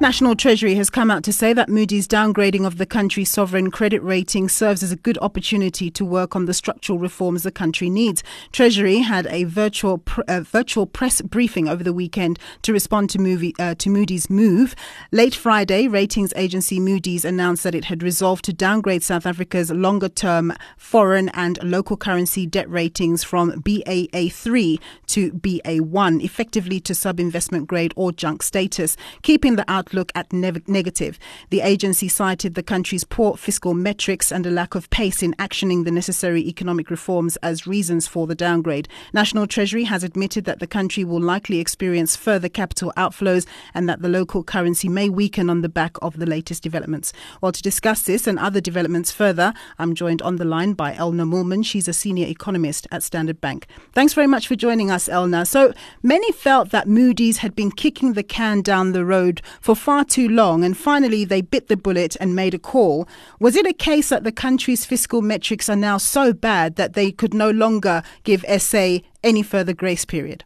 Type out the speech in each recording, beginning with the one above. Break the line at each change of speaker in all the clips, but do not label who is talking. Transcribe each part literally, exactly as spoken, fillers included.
National Treasury has come out to say that Moody's downgrading of the country's sovereign credit rating serves as a good opportunity to work on the structural reforms the country needs. Treasury had a virtual pr- uh, virtual press briefing over the weekend to respond to, movie, uh, to Moody's move. Late Friday, ratings agency Moody's announced that it had resolved to downgrade South Africa's longer-term foreign and local currency debt ratings from B A A three to B A one, effectively to sub-investment grade or junk status, keeping the outlook look at ne- negative. The agency cited the country's poor fiscal metrics and a lack of pace in actioning the necessary economic reforms as reasons for the downgrade. National Treasury has admitted that the country will likely experience further capital outflows and that the local currency may weaken on the back of the latest developments. Well, to discuss this and other developments further, I'm joined on the line by Elna Moolman. She's a senior economist at Standard Bank. Thanks very much for joining us, Elna. So many felt that Moody's had been kicking the can down the road for far too long, and finally they bit the bullet and made a call. Was it a case that the country's fiscal metrics are now so bad that they could no longer give S A any further grace period?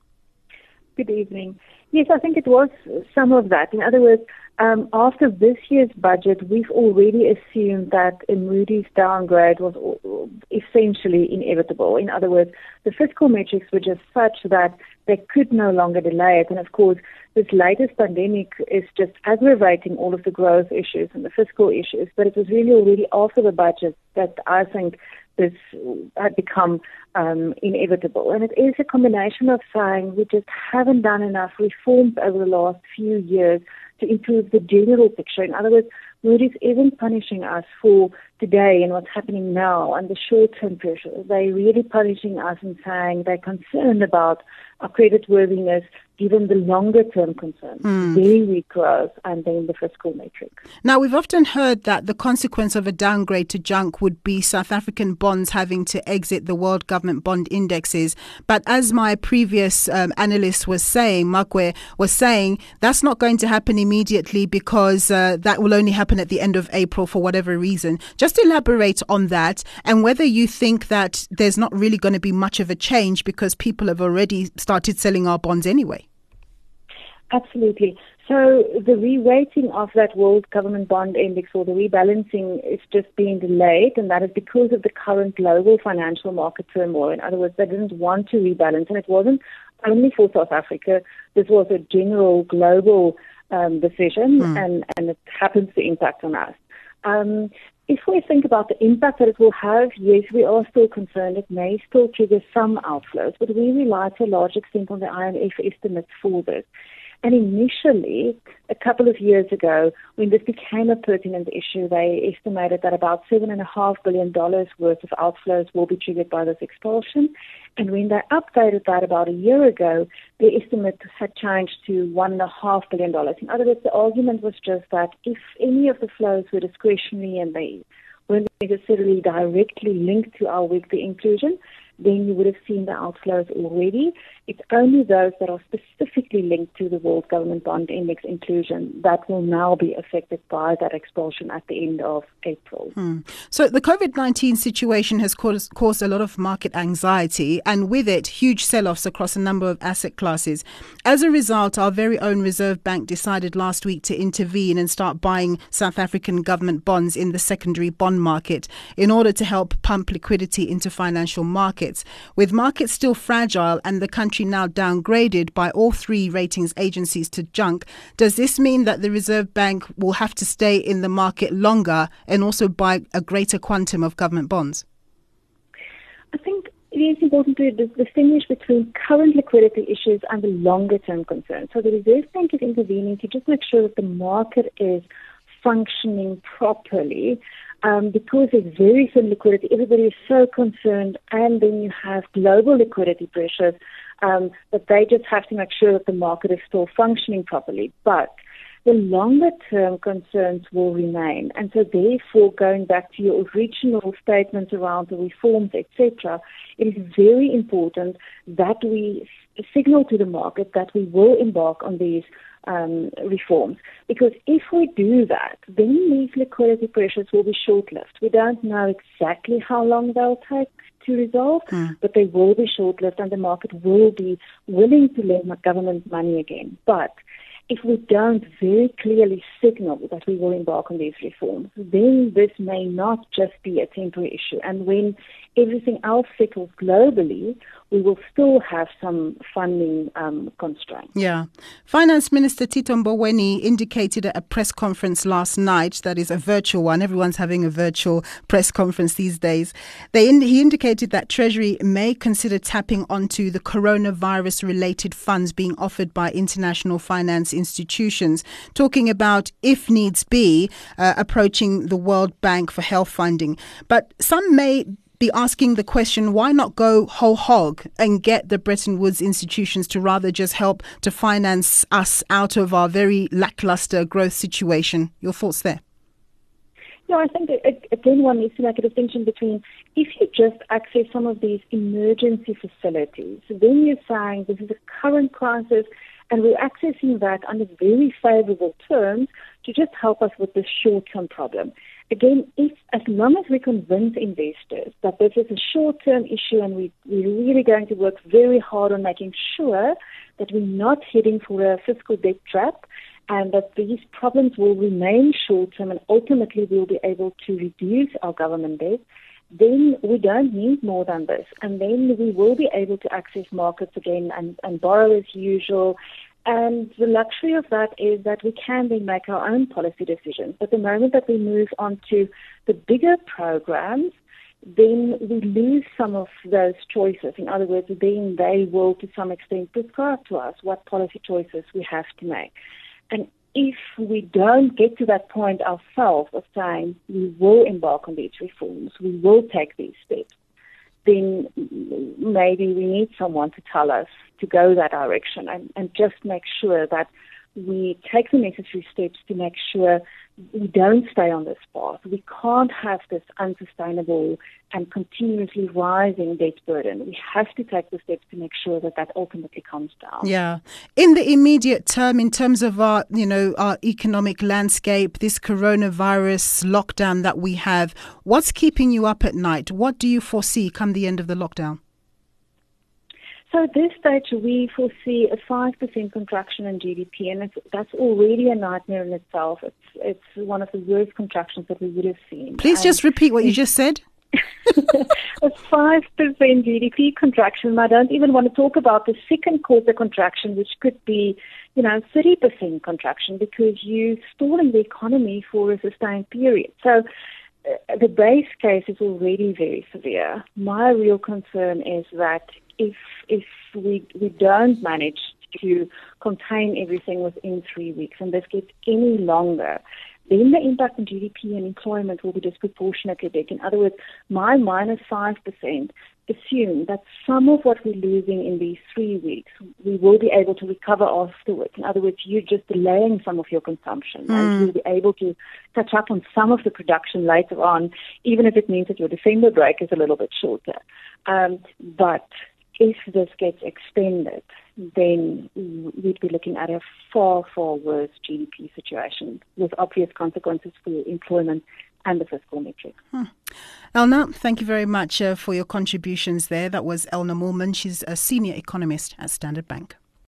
Good evening. Yes, I think it was some of that. In other words, um, after this year's budget, we've already assumed that a Moody's downgrade was essentially inevitable. In other words, the fiscal metrics were just such that they could no longer delay it. And of course, this latest pandemic is just aggravating all of the growth issues and the fiscal issues. But it was really already after the budget that I think this had become um, inevitable. And it is a combination of saying we just haven't done enough reforms over the last few years to improve the general picture. In other words, Moody's isn't punishing us for today and what's happening now and the short-term pressures. They're really punishing us and saying they're concerned about our creditworthiness given the longer-term concerns, mm. very weak growth, and then the fiscal metrics.
Now, we've often heard that the consequence of a downgrade to junk would be South African bonds having to exit the world government bond indexes. But as my previous um, analyst was saying, Makwe was saying, that's not going to happen immediately because uh, that will only happen at the end of April for whatever reason. Just elaborate on that and whether you think that there's not really going to be much of a change because people have already started selling our bonds anyway.
Absolutely. So the re-rating of that World Government Bond Index or the rebalancing is just being delayed, and that is because of the current global financial market turmoil. In other words, they didn't want to rebalance, and it wasn't only for South Africa. This was a general global um, decision, mm. and, and it happens to impact on us. Um, if we think about the impact that it will have, yes, we are still concerned. It may still trigger some outflows, but we rely to a large extent on the I M F estimates for this. And initially, a couple of years ago, when this became a pertinent issue, they estimated that about seven point five billion dollars worth of outflows will be triggered by this expulsion. And when they updated that about a year ago, the estimate had changed to one point five billion dollars. In other words, the argument was just that if any of the flows were discretionary and they weren't necessarily directly linked to our weekly inclusion, then you would have seen the outflows already. It's only those that are specifically linked to the World Government Bond Index inclusion that will now be affected by that expulsion at the end of April.
Hmm. So the COVID nineteen situation has caused, caused a lot of market anxiety and with it, huge sell-offs across a number of asset classes. As a result, our very own Reserve Bank decided last week to intervene and start buying South African government bonds in the secondary bond market in order to help pump liquidity into financial markets. With markets still fragile and the country now downgraded by all three ratings agencies to junk, does this mean that the Reserve Bank will have to stay in the market longer and also buy a greater quantum of government bonds?
I think it is important to distinguish between current liquidity issues and the longer-term concerns. So the Reserve Bank is intervening to just make sure that the market is functioning properly. Um, because there's very thin liquidity, everybody is so concerned, and then you have global liquidity pressures um, that they just have to make sure that the market is still functioning properly. But the longer-term concerns will remain, and so therefore, going back to your original statements around the reforms, et cetera, it is very important that we signal to the market that we will embark on these Um, reforms. Because if we do that, then these liquidity pressures will be short-lived. We don't know exactly how long they'll take to resolve, mm. but they will be short-lived and the market will be willing to lend government money again. But if we don't very clearly signal that we will embark on these reforms, then this may not just be a temporary issue. And when everything else settles globally, we will still have some funding um, constraints.
Yeah. Finance Minister Tito Mboweni indicated at a press conference last night, that is a virtual one. Everyone's having a virtual press conference these days. They in, he indicated that Treasury may consider tapping onto the coronavirus-related funds being offered by international finance institutions, talking about, if needs be, uh, approaching the World Bank for health funding. But some may be asking the question, why not go whole hog and get the Bretton Woods institutions to rather just help to finance us out of our very lackluster growth situation? Your thoughts there?
No, I think, that, again, one needs to make a distinction between if you just access some of these emergency facilities, then you're saying this is a current crisis and we're accessing that under very favorable terms to just help us with this short-term problem. Again, if as long as we convince investors that this is a short-term issue and we, we're really going to work very hard on making sure that we're not heading for a fiscal debt trap and that these problems will remain short-term and ultimately we'll be able to reduce our government debt, then we don't need more than this. And then we will be able to access markets again and, and borrow as usual. And the luxury of that is that we can then make our own policy decisions. But the moment that we move on to the bigger programs, then we lose some of those choices. In other words, then they will to some extent prescribe to us what policy choices we have to make. And if we don't get to that point ourselves of saying we will embark on these reforms, we will take these steps, then maybe we need someone to tell us to go that direction and, and just make sure that we take the necessary steps to make sure we don't stay on this path. We can't have this unsustainable and continuously rising debt burden. We have to take the steps to make sure that that ultimately comes down.
Yeah. In the immediate term, in terms of our, you know, our economic landscape, this coronavirus lockdown that we have, what's keeping you up at night? What do you foresee come the end of the lockdown?
So at this stage, we foresee a five percent contraction in G D P, and it's, that's already a nightmare in itself. It's it's one of the worst contractions that we would have seen.
Please and just repeat what you just said.
A five percent G D P contraction. I don't even want to talk about the second quarter contraction, which could be, you know, thirty percent contraction because you're stalling the economy for a sustained period. So uh, the base case is already very severe. My real concern is that if if we we don't manage to contain everything within three weeks and this gets any longer, then the impact on G D P and employment will be disproportionately big. In other words, my minus five percent assume that some of what we're losing in these three weeks, we will be able to recover afterwards. In other words, you're just delaying some of your consumption mm. and you'll be able to catch up on some of the production later on, even if it means that your December break is a little bit shorter. Um, but if this gets extended, then we'd be looking at a far, far worse G D P situation with obvious consequences for employment and the fiscal metrics.
Hmm. Elna, thank you very much uh, for your contributions there. That was Elna Moolman. She's a senior economist at Standard Bank.